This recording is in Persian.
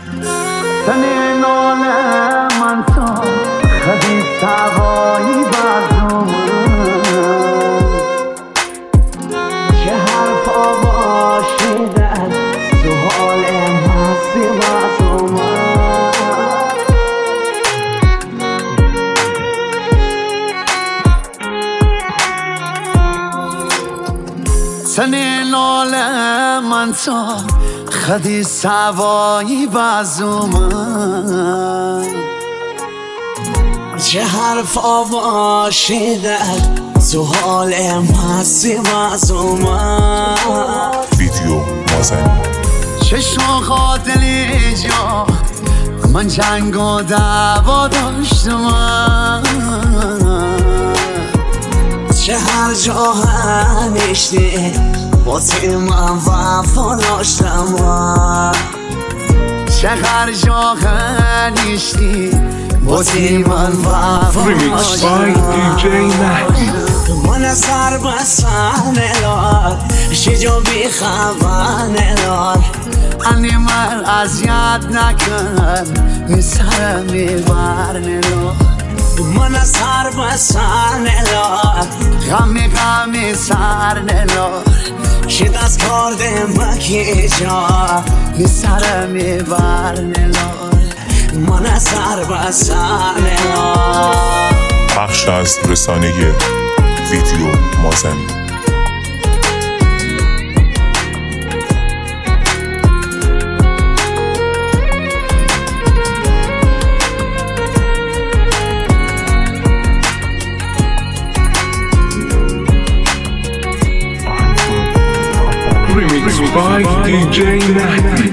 تنه ناله من تا خدی سوایی بازم چه حرفا باشیدن تو حال مستی بازم تنه ناله من تا خدی سوایی بازم چه حرفا باشیدن تو حال مستی بازم ویدیو مازنی چشم دلی جا من جنگ و دعوا داشتم چه هر جا هنشتی واسه من وفا داشتم چه هر جا هنشتی واسه من وفا Remix by DJ مهدی من سر بسن الار شجا بی خبر الار انی من اذیت نکن میسرم میبر الار من سر بسن الار غمی سر الار شد از کار دمکی جا میسرم میبر الار من سر بسن الار بخش از رسانه ویدیو مازنی Remix by DJ مهدی